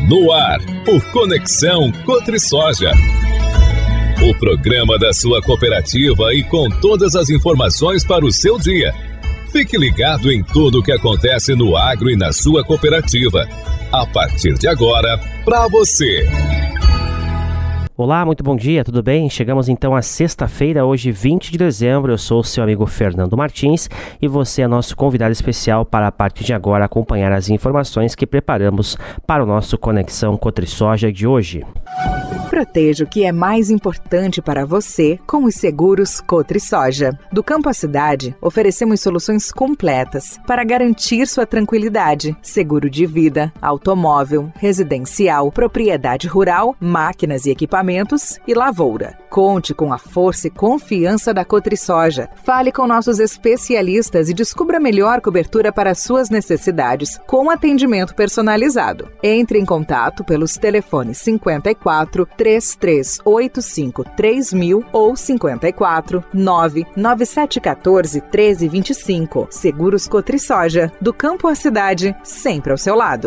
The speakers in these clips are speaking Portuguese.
No ar, o Conexão Cotrisoja. O programa da sua cooperativa e com todas as informações para o seu dia. Fique ligado em tudo o que acontece no agro e na sua cooperativa. A partir de agora, para você. Olá, muito bom dia, tudo bem? Chegamos então à sexta-feira, hoje 20 de dezembro. Eu sou o seu amigo Fernando Martins e você é nosso convidado especial para a partir de agora acompanhar as informações que preparamos para o nosso Conexão Cotrisoja de hoje. Proteja o que é mais importante para você com os seguros Cotrisoja. Do campo à cidade, oferecemos soluções completas para garantir sua tranquilidade. Seguro de vida, automóvel, residencial, propriedade rural, máquinas e equipamentos e lavoura. Conte com a força e confiança da Cotrisoja. Fale com nossos especialistas e descubra a melhor cobertura para suas necessidades com atendimento personalizado. Entre em contato pelos telefones 54 3385 3000 ou 54 99714 1325. Seguros Cotrisoja, do campo à cidade, sempre ao seu lado.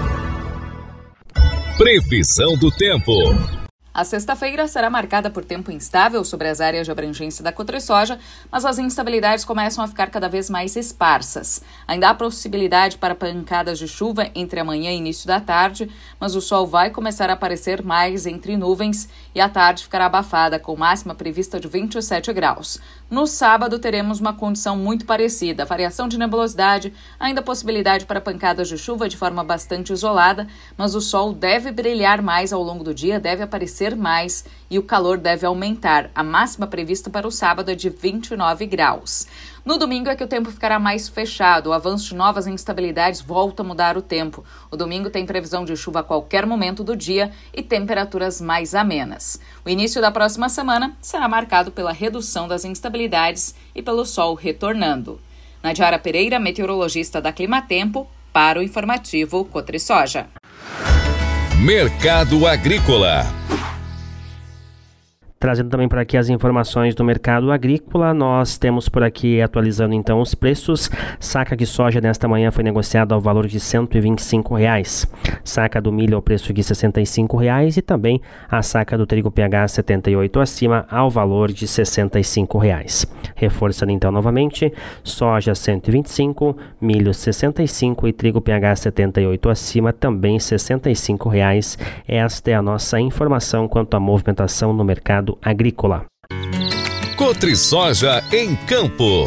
Previsão do tempo. A sexta-feira será marcada por tempo instável sobre as áreas de abrangência da Cotrisoja, mas as instabilidades começam a ficar cada vez mais esparsas. Ainda há possibilidade para pancadas de chuva entre amanhã e início da tarde, mas o sol vai começar a aparecer mais entre nuvens e a tarde ficará abafada, com máxima prevista de 27 graus. No sábado teremos uma condição muito parecida, variação de nebulosidade, ainda possibilidade para pancadas de chuva de forma bastante isolada, mas o sol deve brilhar mais ao longo do dia, deve aparecer mais e o calor deve aumentar. A máxima prevista para o sábado é de 29 graus. No domingo é que o tempo ficará mais fechado. O avanço de novas instabilidades volta a mudar o tempo. O domingo tem previsão de chuva a qualquer momento do dia e temperaturas mais amenas. O início da próxima semana será marcado pela redução das instabilidades e pelo sol retornando. Nadiara Pereira, meteorologista da Climatempo, para o informativo Cotrisoja. Mercado Agrícola. Trazendo também por aqui as informações do mercado agrícola, nós temos por aqui atualizando então os preços. Saca de soja nesta manhã foi negociada ao valor de R$ 125. Saca do milho ao preço de R$ 65 e também a saca do trigo PH 78 acima ao valor de R$ 65. Reforçando então novamente, soja 125, milho 65 e trigo PH 78 acima também R$ 65. Esta é a nossa informação quanto à movimentação no mercado agrícola. Cotrisoja em campo.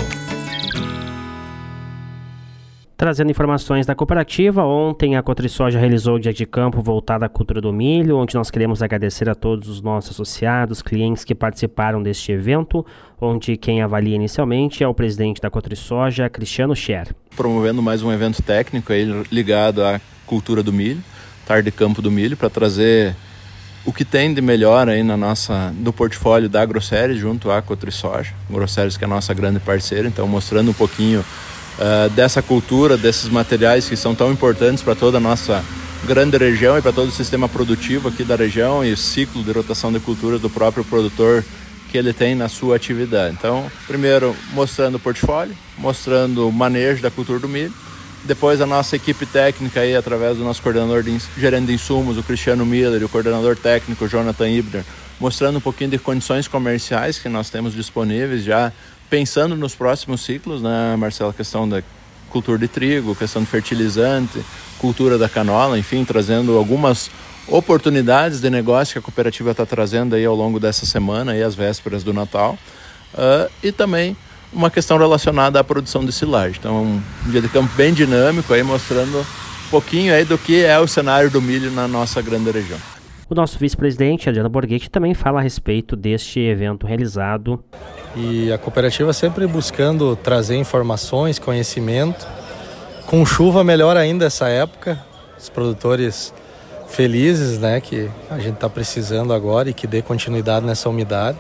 Trazendo informações da cooperativa, ontem a Cotrisoja realizou o dia de campo voltado à cultura do milho, onde nós queremos agradecer a todos os nossos associados, clientes que participaram deste evento, onde quem avalia inicialmente é o presidente da Cotrisoja, Cristiano Scher. Promovendo mais um evento técnico aí ligado à cultura do milho, tarde de campo do milho, para trazer o que tem de melhor aí no portfólio da Agroceres junto à Cotrisoja. Agroceres que é a nossa grande parceira, então mostrando um pouquinho dessa cultura, desses materiais que são tão importantes para toda a nossa grande região e para todo o sistema produtivo aqui da região e o ciclo de rotação de cultura do próprio produtor que ele tem na sua atividade. Então, primeiro mostrando o portfólio, mostrando o manejo da cultura do milho. Depois a nossa equipe técnica, aí, através do nosso coordenador gerente de insumos, o Cristiano Miller, e o coordenador técnico, o Jonathan Ibner, mostrando um pouquinho de condições comerciais que nós temos disponíveis, já pensando nos próximos ciclos, né, Marcelo? Questão da cultura de trigo, questão de fertilizante, cultura da canola, enfim, trazendo algumas oportunidades de negócio que a cooperativa está trazendo aí ao longo dessa semana, aí, às vésperas do Natal, e também uma questão relacionada à produção de silagem. Então, um dia de campo bem dinâmico, aí mostrando um pouquinho aí do que é o cenário do milho na nossa grande região. O nosso vice-presidente, Adriano Borghetti, também fala a respeito deste evento realizado. E a cooperativa sempre buscando trazer informações, conhecimento. Com chuva, melhor ainda essa época. Os produtores felizes, né, que a gente está precisando agora e que dê continuidade nessa umidade.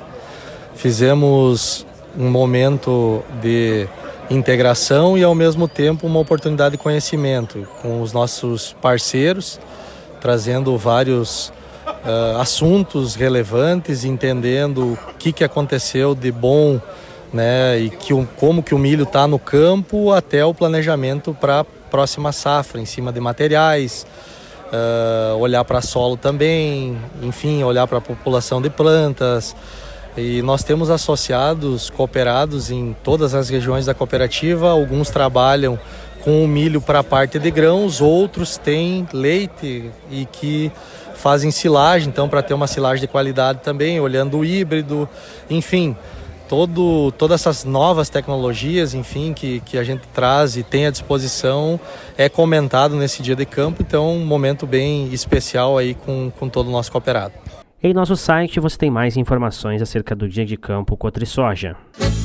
Fizemos um momento de integração e ao mesmo tempo uma oportunidade de conhecimento com os nossos parceiros, trazendo vários assuntos relevantes, entendendo o que aconteceu de bom, né, e como que o milho está no campo até o planejamento para a próxima safra, em cima de materiais, olhar para solo também, enfim, olhar para a população de plantas. E nós temos associados cooperados em todas as regiões da cooperativa. Alguns trabalham com o milho para a parte de grãos, outros têm leite e que fazem silagem, então para ter uma silagem de qualidade também, olhando o híbrido, enfim, todas essas novas tecnologias, enfim, que a gente traz e tem à disposição, é comentado nesse dia de campo, então um momento bem especial aí com todo o nosso cooperado. Em nosso site você tem mais informações acerca do Dia de Campo Cotrisoja.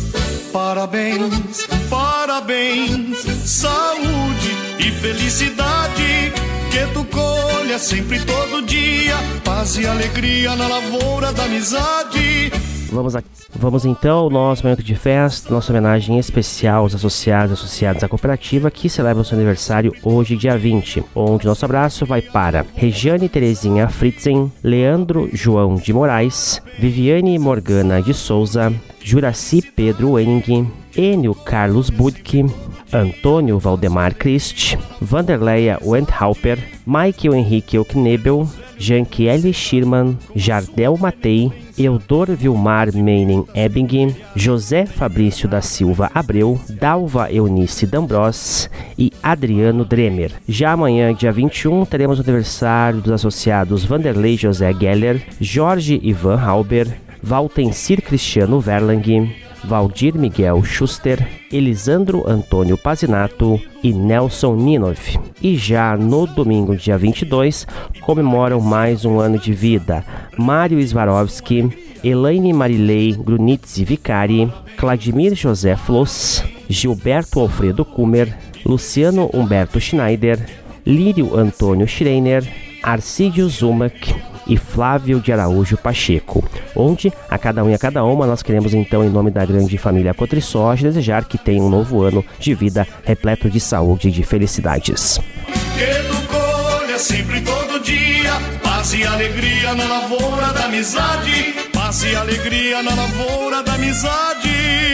Parabéns, parabéns, saúde e felicidade, que tu colha sempre todo dia, paz e alegria na lavoura da amizade. Vamos então ao nosso momento de festa, nossa homenagem especial aos associados à cooperativa que celebram seu aniversário hoje, dia 20, onde nosso abraço vai para Regiane Terezinha Fritzen, Leandro João de Moraes, Viviane Morgana de Souza, Juraci Pedro Wenning, Enio Carlos Budke, Antônio Valdemar Christ, Vanderleia Wendhauper, Michael Henrique Knebel, Janquiele Schirman, Jardel Matei, Eudor Vilmar Meinen Ebbing, José Fabrício da Silva Abreu, Dalva Eunice D'Ambros e Adriano Dremer. Já amanhã, dia 21, teremos o aniversário dos associados Vanderlei José Geller, Jorge Ivan Halber, Valtencir Cristiano Verlang, Valdir Miguel Schuster, Elisandro Antônio Pazinato e Nelson Ninoff. E já no domingo, dia 22, comemoram mais um ano de vida Mário Swarovski, Elaine Marilei Grunitzi Vicari, Vladimir José Floss, Gilberto Alfredo Kummer, Luciano Humberto Schneider, Lírio Antônio Schreiner, Arcídio Zumack e Flávio de Araújo Pacheco, onde a cada um e a cada uma nós queremos então, em nome da grande família Cotrisoja, desejar que tenha um novo ano de vida repleto de saúde e de felicidades. Que tu colha sempre todo dia, paz e alegria na lavoura da amizade, paz e alegria na lavoura da amizade.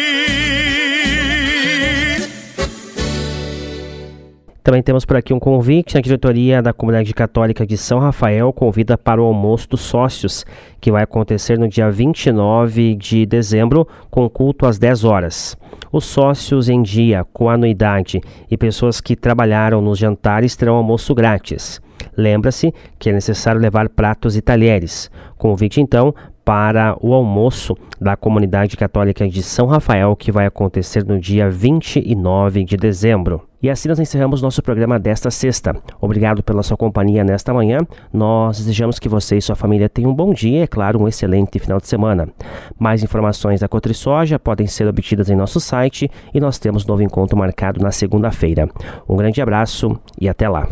Também temos por aqui um convite. A diretoria da Comunidade Católica de São Rafael convida para o almoço dos sócios, que vai acontecer no dia 29 de dezembro, com culto às 10 horas. Os sócios em dia, com anuidade e pessoas que trabalharam nos jantares terão almoço grátis. Lembra-se que é necessário levar pratos e talheres. Convite então para o almoço da Comunidade Católica de São Rafael, que vai acontecer no dia 29 de dezembro. E assim nós encerramos nosso programa desta sexta. Obrigado pela sua companhia nesta manhã. Nós desejamos que você e sua família tenham um bom dia e, é claro, um excelente final de semana. Mais informações da Cotrisoja podem ser obtidas em nosso site e nós temos novo encontro marcado na segunda-feira. Um grande abraço e até lá.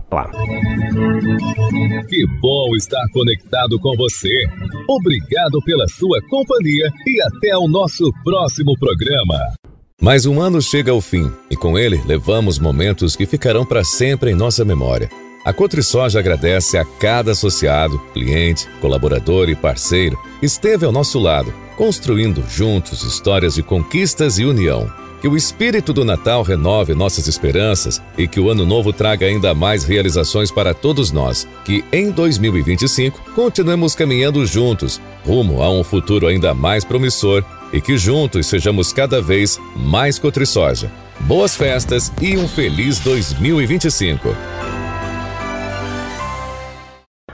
Que bom estar conectado com você. Obrigado pela sua companhia e até o nosso próximo programa. Mais um ano chega ao fim e com ele levamos momentos que ficarão para sempre em nossa memória. A Cotrisoja agradece a cada associado, cliente, colaborador e parceiro que esteve ao nosso lado, construindo juntos histórias de conquistas e união. Que o espírito do Natal renove nossas esperanças e que o ano novo traga ainda mais realizações para todos nós. Que em 2025 continuemos caminhando juntos, rumo a um futuro ainda mais promissor e que juntos sejamos cada vez mais Cotrisoja. Boas festas e um feliz 2025!